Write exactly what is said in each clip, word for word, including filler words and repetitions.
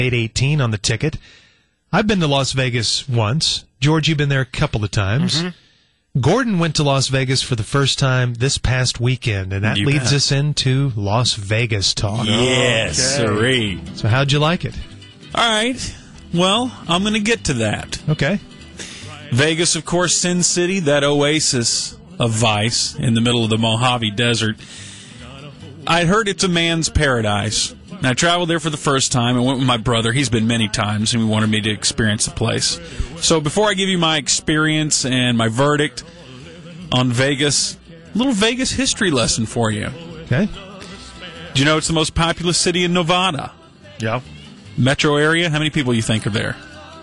eight eighteen on the ticket. I've been to Las Vegas once. George, you've been there a couple of times. Mm-hmm. Gordon went to Las Vegas for the first time this past weekend, and that you leads bet. us into Las Vegas talk. Yes, sirree. Okay. So how'd you like it? All right. Well, I'm going to get to that. Okay. Vegas, of course, Sin City, that oasis of vice in the middle of the Mojave Desert. I'd heard it's a man's paradise. And I traveled there for the first time. I went with my brother. He's been many times, and he wanted me to experience the place. So before I give you my experience and my verdict on Vegas, a little Vegas history lesson for you. Okay. Do you know it's the most populous city in Nevada? Yeah. Metro area, how many people do you think are there?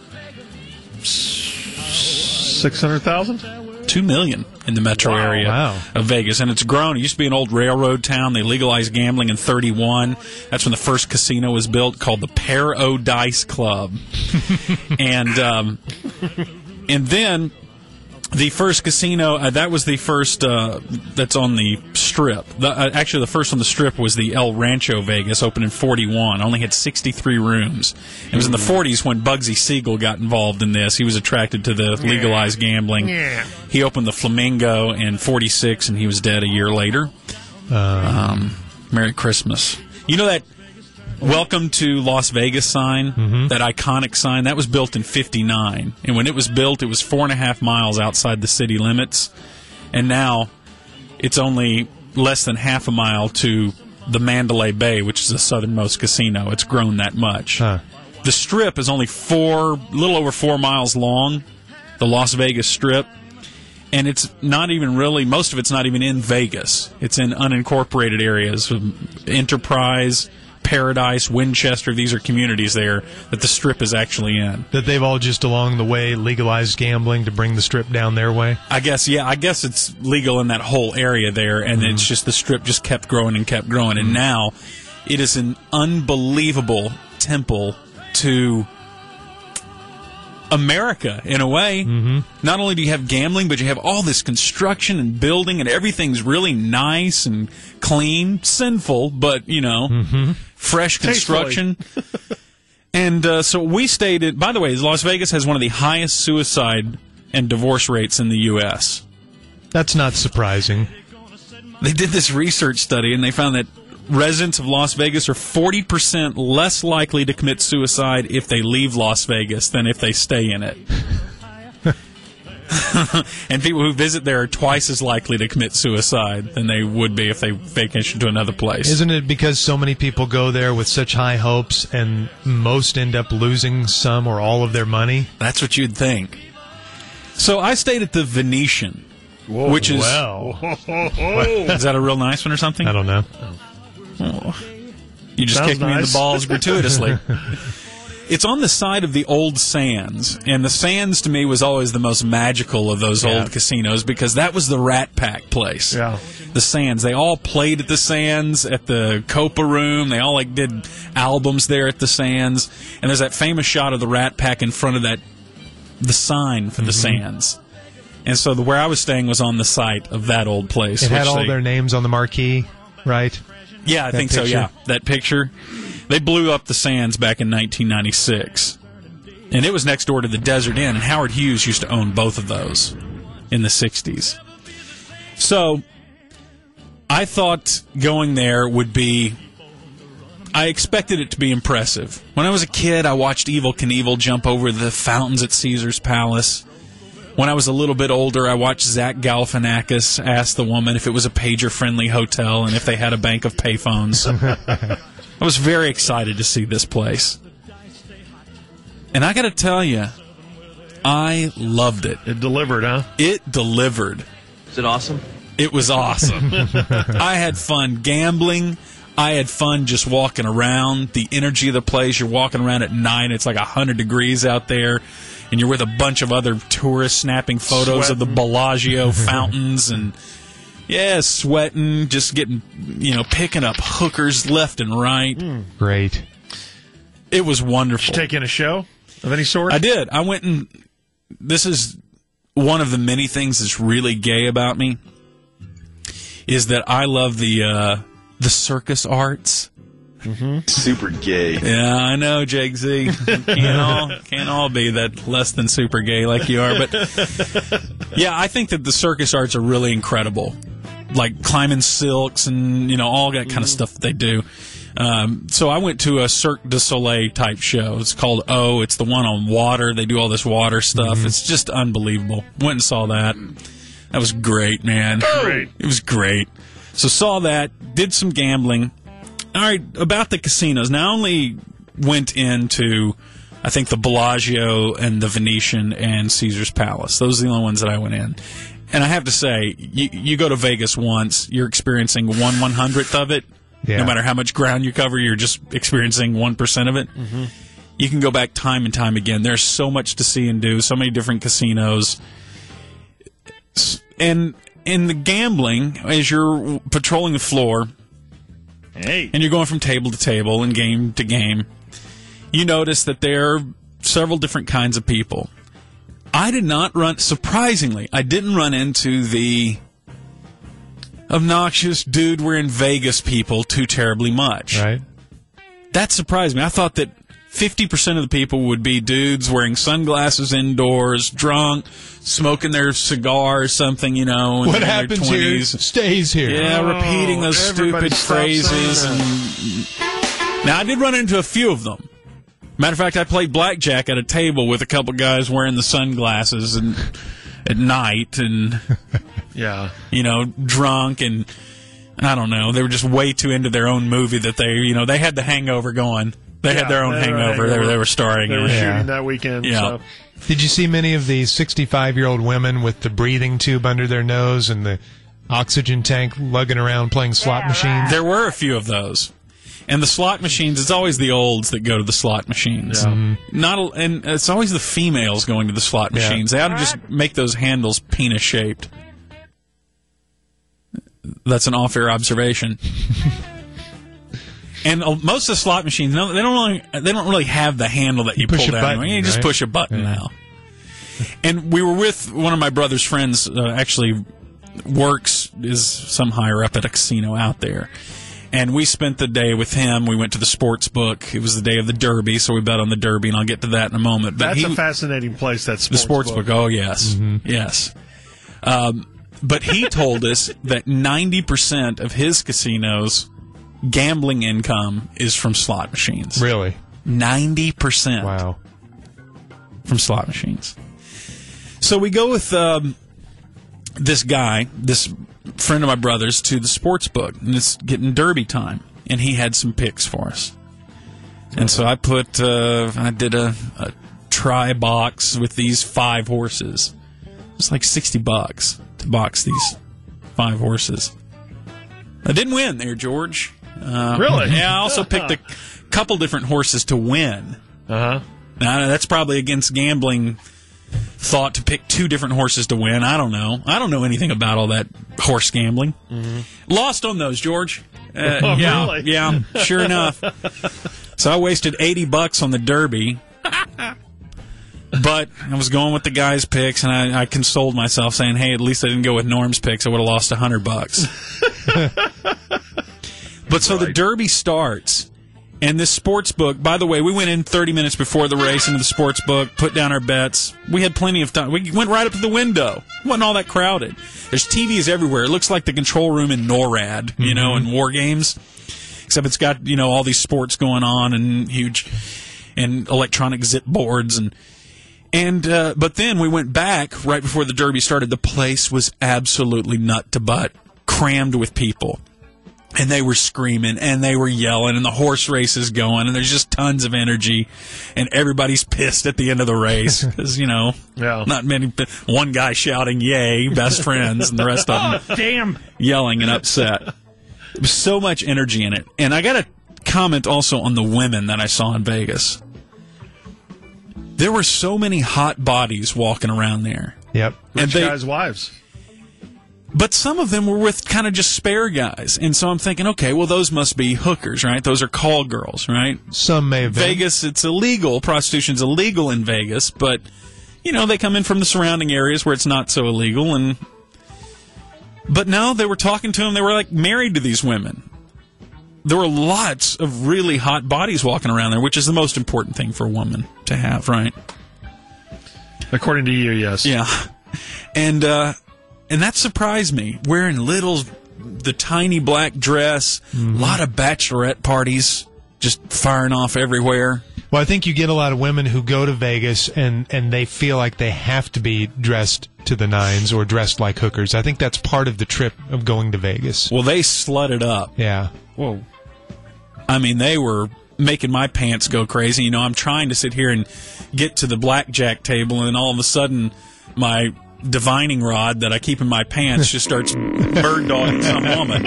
six hundred thousand? Two million in the metro wow, area wow. of Vegas. And it's grown. It used to be an old railroad town. They legalized gambling in thirty-one. That's when the first casino was built, called the Paradise Club. and um, and then the first casino, uh, that was the first uh, that's on the Strip. The, uh, actually, the first on the Strip was the El Rancho Vegas, opened in forty-one. Only had sixty-three rooms. It was in the forties when Bugsy Siegel got involved in this. He was attracted to the legalized gambling. Yeah. He opened the Flamingo in forty-six, and he was dead a year later. Uh, Um, Merry Christmas. You know that Welcome to Las Vegas sign, mm-hmm. that iconic sign, that was built in fifty-nine. And when it was built, it was four and a half miles outside the city limits. And now it's only less than half a mile to the Mandalay Bay, which is the southernmost casino. It's grown that much. Huh. The Strip is only four, a little over four miles long, the Las Vegas Strip. And it's not even really, most of it's not even in Vegas. It's in unincorporated areas, Enterprise, Paradise, Winchester. These are communities there that the Strip is actually in. That they've all just along the way legalized gambling to bring the Strip down their way? I guess, yeah, I guess it's legal in that whole area there, and mm-hmm. it's just the Strip just kept growing and kept growing. Mm-hmm. And now it is an unbelievable temple to America, in a way. Mm-hmm. Not only do you have gambling, but you have all this construction and building, and everything's really nice and clean. Sinful, but, you know, mm-hmm. fresh construction. and uh, so we stayed at, by the way, Las Vegas has one of the highest suicide and divorce rates in the U S That's not surprising. They did this research study, and they found that residents of Las Vegas are forty percent less likely to commit suicide if they leave Las Vegas than if they stay in it. And people who visit there are twice as likely to commit suicide than they would be if they vacation to another place. Isn't it because so many people go there with such high hopes and most end up losing some or all of their money? That's what you'd think. So I stayed at the Venetian, Whoa, which is... Well. Is that a real nice one or something? I don't know. Oh. You just Sounds kicked me in nice. the balls gratuitously. It's on the side of the old Sands, and the Sands to me was always the most magical of those yeah. old casinos because that was the Rat Pack place. Yeah. The Sands. They all played at the Sands, at the Copa Room. They all like did albums there at the Sands. And there's that famous shot of the Rat Pack in front of that the sign for the mm-hmm. Sands. And so the where I was staying was on the site of that old place. It had all they, their names on the marquee, right? Yeah, I that think picture? so, yeah. That picture. They blew up the Sands back in nineteen ninety-six. And it was next door to the Desert Inn, and Howard Hughes used to own both of those in the sixties. So I thought going there would be... I expected it to be impressive. When I was a kid, I watched Evel Knievel jump over the fountains at Caesar's Palace. When I was a little bit older, I watched Zach Galifianakis ask the woman if it was a pager-friendly hotel and if they had a bank of payphones. I was very excited to see this place. And I got to tell you, I loved it. It delivered, huh? It delivered. Is it awesome? It was awesome. I had fun gambling. I had fun just walking around. The energy of the place, you're walking around at night, it's like one hundred degrees out there, and you're with a bunch of other tourists snapping photos Sweating. of the Bellagio fountains, and, yeah, sweating, just getting, you know, picking up hookers left and right. Mm. Great. It was wonderful. Did you take in a show of any sort? I did. I went and, this is one of the many things that's really gay about me, is that I love the, uh, the circus arts. Mm-hmm. Super gay. Yeah, I know, Jake Z. Can't all, can't all be that less than super gay like you are. But, yeah, I think that the circus arts are really incredible. Like climbing silks and, you know, all that kind mm-hmm. of stuff that they do. Um, so I went to a Cirque du Soleil type show. It's called O. It's the one on water. They do all this water stuff. Mm-hmm. It's just unbelievable. Went and saw that. That was great, man. Great. It was great. So saw that, did some gambling. All right, about the casinos. Now, I only went into, I think, the Bellagio and the Venetian and Caesar's Palace. Those are the only ones that I went in. And I have to say, you, you go to Vegas once, you're experiencing one one-hundredth of it. Yeah. No matter how much ground you cover, you're just experiencing one percent of it. Mm-hmm. You can go back time and time again. There's so much to see and do, so many different casinos. And in the gambling, as you're patrolling the floor, hey. and you're going from table to table and game to game, you notice that there are several different kinds of people. I did not run, surprisingly, I didn't run into the obnoxious dude we're in Vegas people too terribly much. Right. That surprised me. I thought that fifty percent of the people would be dudes wearing sunglasses indoors, drunk, smoking their cigar or something, you know, in what their happens twenties. Here stays here. Yeah, oh, repeating those stupid phrases. And now, I did run into a few of them. Matter of fact, I played blackjack at a table with a couple guys wearing the sunglasses and at night and, yeah, you know, drunk and, I don't know, they were just way too into their own movie that they, you know, they had the Hangover going. They yeah, had their own they hangover. hangover. They were, they were starring They in were it. shooting Yeah. that weekend. Yeah. So. Did you see many of the sixty-five-year-old women with the breathing tube under their nose and the oxygen tank lugging around playing slot Yeah, machines? right. There were a few of those. And the slot machines, it's always the olds that go to the slot machines. Yeah. Mm-hmm. Not, a, and it's always the females going to the slot Yeah. machines. They ought to just make those handles penis-shaped. That's an off-air observation. And uh, most of the slot machines, no, they don't really, they don't really have the handle that you, You push pull a down. button, you just right? push a button Yeah. now. And we were with one of my brother's friends, uh, actually works, is some higher up at a casino out there. And we spent the day with him. We went to the sports book. It was the day of the Derby, so we bet on the Derby, and I'll get to that in a moment. But That's he, a fascinating place, that sports the sports book. book. Oh, yes. Mm-hmm. Yes. Um, but he told us that ninety percent of his casino's gambling income is from slot machines. Really? ninety percent Wow. from slot machines. So we go with um, this guy, this friend of my brother's, to the sports book, and it's getting Derby time, and he had some picks for us. And so I put, uh, I did a, a try box with these five horses. It's like sixty bucks to box these five horses. I didn't win there, George. Uh, Really? Yeah, I also picked a couple different horses to win. Uh-huh. Now, that's probably against gambling thought to pick two different horses to win. I don't know. I don't know anything about all that horse gambling. Mm-hmm. Lost on those, George. Uh, Oh, yeah, really? yeah, sure enough. So I wasted eighty bucks on the Derby. But I was going with the guys' picks, and I, I consoled myself saying, hey, at least I didn't go with Norm's picks. I would have lost one hundred bucks. But so the Derby starts, and this sports book, by the way, we went in thirty minutes before the race into the sports book, put down our bets. We had plenty of time. We went right up to the window. It wasn't all that crowded. There's T Vs everywhere. It looks like the control room in NORAD, you mm-hmm. know, in war games. Except it's got, you know, all these sports going on and huge, and electronic zip boards and... And uh, but then we went back right before the Derby started. The place was absolutely nut to butt, crammed with people. And they were screaming, and they were yelling, and the horse race is going, and there's just tons of energy, and everybody's pissed at the end of the race because, you know, yeah. not many, one guy shouting, yay, best friends, and the rest of them Damn. yelling and upset. There was so much energy in it. And I got to comment also on the women that I saw in Vegas. There were so many hot bodies walking around there. Yep. Rich and they, guys' wives. But some of them were with kind of just spare guys. And so I'm thinking, okay, well, those must be hookers, right? Those are call girls, right? Some may have been. Vegas, it's illegal. Prostitution's illegal in Vegas. But, you know, they come in from the surrounding areas where it's not so illegal. And But no, they were talking to them. They were, like, married to these women. there were lots of really hot bodies walking around there, which is the most important thing for a woman to have, right? According to you, yes. Yeah. And uh, and that surprised me. Wearing little, the tiny black dress, a mm-hmm. lot of bachelorette parties just firing off everywhere. Well, I think you get a lot of women who go to Vegas and, and they feel like they have to be dressed to the nines or dressed like hookers. I think that's part of the trip of going to Vegas. Well, they slutted up. Yeah. Whoa. I mean, they were making my pants go crazy. You know, I'm trying to sit here and get to the blackjack table, and all of a sudden, my divining rod that I keep in my pants just starts bird dogging some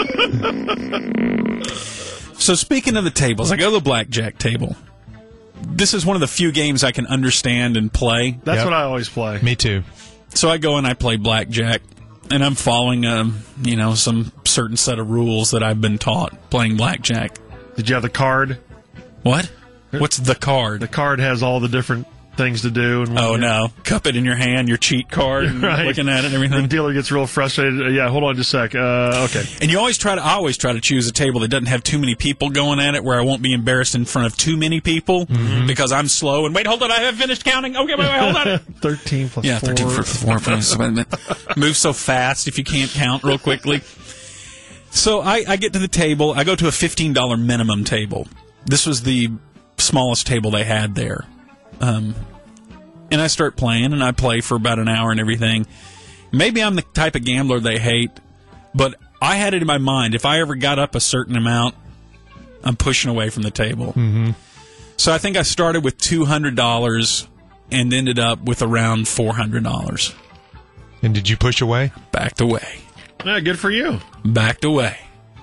woman. So speaking of the tables, I go to the blackjack table. This is one of the few games I can understand and play. That's Yep. what I always play. Me too. So I go and I play blackjack, and I'm following, um, you know, some certain set of rules that I've been taught playing blackjack. Did you have the card? What? What's the card? The card has all the different things to do. And Oh, no. Cup it in your hand, your cheat card, and Right. looking at it and The everything. dealer gets real frustrated. Uh, yeah, hold on just a sec. Uh, okay. And you always try to, I always try to choose a table that doesn't have too many people going at it, where I won't be embarrassed in front of too many people Mm-hmm. because I'm slow. And wait, hold on, I haven't finished counting. Okay, wait, wait, hold on. thirteen plus Yeah, four. thirteen for four. Move so fast if you can't count real quickly. So I, I get to the table. I go to a fifteen dollars minimum table. This was the smallest table they had there. Um, and I start playing, and I play for about an hour and everything. Maybe I'm the type of gambler they hate, but I had it in my mind, if I ever got up a certain amount, I'm pushing away from the table. Mm-hmm. So I think I started with two hundred dollars and ended up with around four hundred dollars. And did you push away? Backed away. Yeah, good for you. Backed away.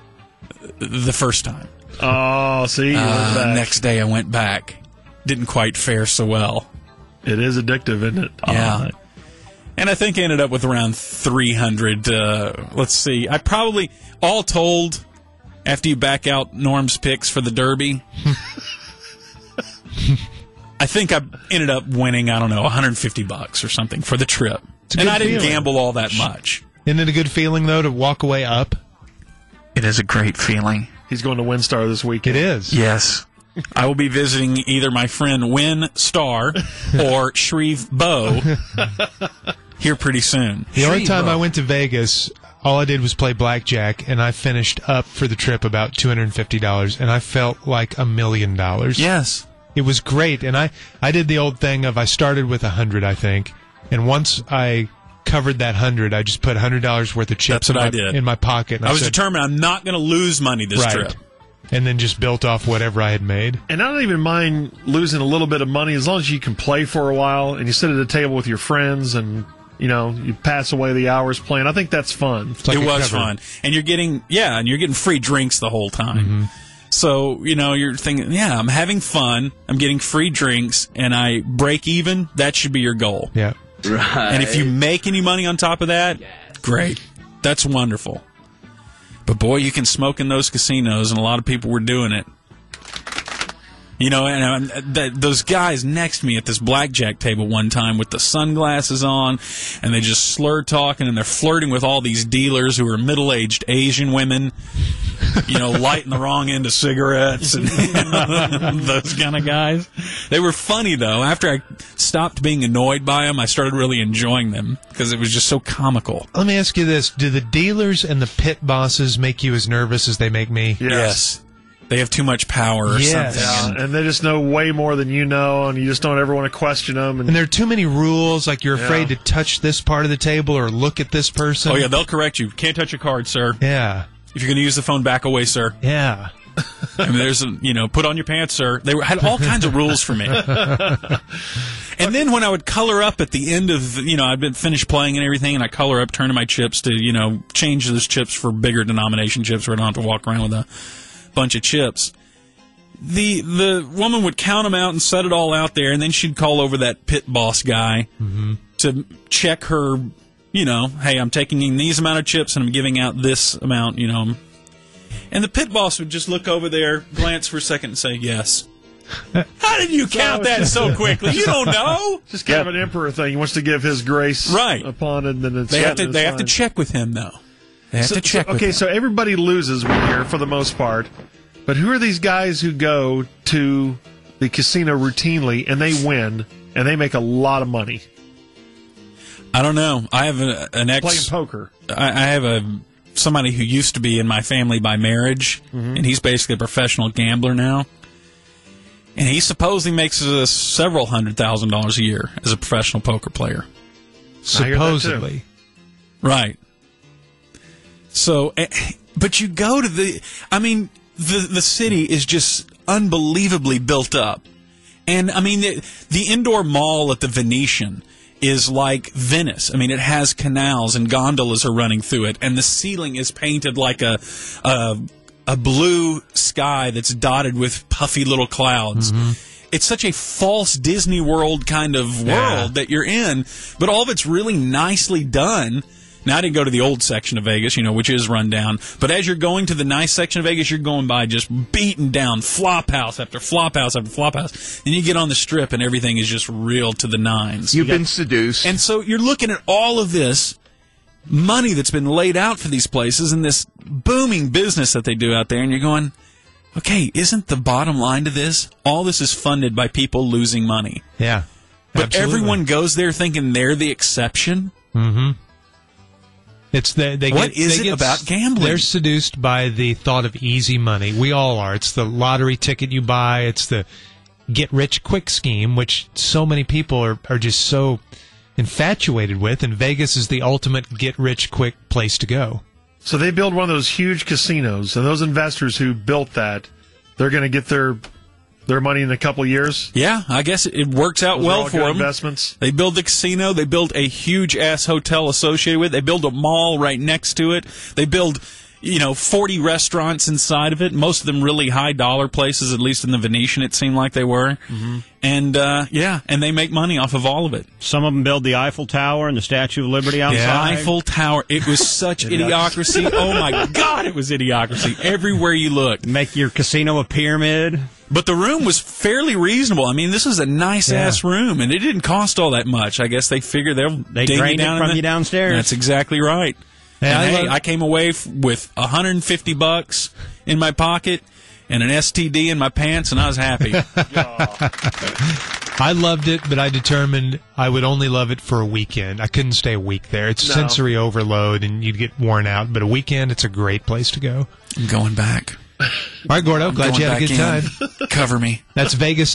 The first time. Oh, see, you went Uh, back. next day I went back. Didn't quite fare so well. It is addictive, isn't it? Yeah. And I think I ended up with around three hundred. Uh, let's see. I probably, all told, after you back out Norm's picks for the Derby, I think I ended up winning, I don't know, one hundred fifty bucks or something for the trip. a And good I didn't feeling. gamble all that much. Isn't it a good feeling, though, to walk away up? It is a great feeling. He's going to WinStar this weekend. It is. Yes. I will be visiting either my friend Win Star or Shreve Bow here pretty soon. The only time I went to Vegas, all I did was play blackjack, and I finished up for the trip about two hundred fifty dollars, and I felt like a million dollars. Yes. It was great, and I, I did the old thing of I started with a hundred, I think, and once I covered that hundred, I just put a hundred dollars worth of chips That's what in, I my, did. in my pocket. And I was said, determined I'm not going to lose money this right. trip. And then just built off whatever I had made. And I don't even mind losing a little bit of money as long as you can play for a while and you sit at a table with your friends and, you know, you pass away the hours playing. I think that's fun. Like it a was cover. fun. And you're getting, yeah, and you're getting free drinks the whole time. Mm-hmm. So, you know, you're thinking, yeah, I'm having fun. I'm getting free drinks and I break even. That should be your goal. Yeah. Right. And if you make any money on top of that, great. That's wonderful. But boy, you can smoke in those casinos, and a lot of people were doing it. You know, and um, th- those guys next to me at this blackjack table one time with the sunglasses on, and they just slur talking, and they're flirting with all these dealers who are middle-aged Asian women, you know, lighting the wrong end of cigarettes, and those kind of guys. They were funny, though. After I stopped being annoyed by them, I started really enjoying them, because it was just so comical. Let me ask you this. Do the dealers and the pit bosses make you as nervous as they make me? Yes. They have too much power or Yes. something. Yeah, and they just know way more than you know, and you just don't ever want to question them. And, And there are too many rules, like you're afraid Yeah. to touch this part of the table or look at this person. Oh, yeah, they'll correct you. Can't touch your card, sir. Yeah. If you're going to use the phone, back away, sir. Yeah. I mean, there's, a, you know, put on your pants, sir. They were, had all kinds of rules for me. And then when I would color up at the end of, you know, I'd been finished playing and everything, and I color up, turning my chips to, you know, change those chips for bigger denomination chips where I don't have to walk around with a bunch of chips. The the woman would count them out and set it all out there, and then she'd call over that pit boss guy Mm-hmm. to check her, you know, hey, I'm taking in these amount of chips and I'm giving out this amount, you know. And the pit boss would just look over there, glance for a second, and say, yes. How did you count that so quickly? You don't know. just kind of an emperor thing. He wants to give his grace Right. upon it, and then it's They have to it's they have to fine. check with him, though. They have So- to check so- with okay, him. so everybody loses when here for the most part. But who are these guys who go to the casino routinely and they win and they make a lot of money? I don't know. I have a, an ex playing poker. I, I have a somebody who used to be in my family by marriage, mm-hmm. and he's basically a professional gambler now. And he supposedly makes uh, several hundred thousand dollars a year as a professional poker player. Supposedly, right? So, but you go to the. I mean, the the city is just unbelievably built up, and I mean the, the indoor mall at the Venetian is like Venice. I mean, it has canals and gondolas are running through it, and the ceiling is painted like a a, a blue sky that's dotted with puffy little clouds. Mm-hmm. It's such a false Disney World kind of world yeah. that you're in, but all of it's really nicely done. Now, I didn't go to the old section of Vegas, you know, which is run down. But as you're going to the nice section of Vegas, you're going by just beaten down flop house after flop house after flop house. And you get on the strip and everything is just real to the nines. You've you been seduced. And so you're looking at all of this money that's been laid out for these places and this booming business that they do out there. And you're going, okay, isn't the bottom line to this? All this is funded by people losing money. Yeah. But absolutely. Everyone goes there thinking they're the exception. Mm-hmm. It's the, they what get, is they it get, about gambling? They're seduced by the thought of easy money. We all are. It's the lottery ticket you buy. It's the get-rich-quick scheme, which so many people are, are just so infatuated with, and Vegas is the ultimate get-rich-quick place to go. So they build one of those huge casinos, and those investors who built that, they're going to get their their money in a couple of years? Yeah, I guess it works out Those well are all for good them. Investments. They build the casino. They build a huge-ass hotel associated with it. They build a mall right next to it. They build, you know, forty restaurants inside of it. Most of them really high-dollar places, at least in the Venetian it seemed like they were. Mm-hmm. And, uh, yeah, and they make money off of all of it. Some of them build the Eiffel Tower and the Statue of Liberty outside. Yeah. Eiffel Tower. It was such idiocracy. Oh, my God, it was idiocracy. Everywhere you looked. Make your casino a pyramid. But the room was fairly reasonable. I mean, this is a nice-ass yeah. room, and it didn't cost all that much. I guess they figure they'll they ding drained you down it from the, you downstairs. That's exactly right. Hey, and I, hey, love- I came away f- with one hundred fifty bucks in my pocket and an S T D in my pants, and I was happy. I loved it, but I determined I would only love it for a weekend. I couldn't stay a week there. It's no. sensory overload, and you'd get worn out. But a weekend, it's a great place to go. I'm going back. All right, Gordo, glad you had a good in. time. Cover me. That's Vegas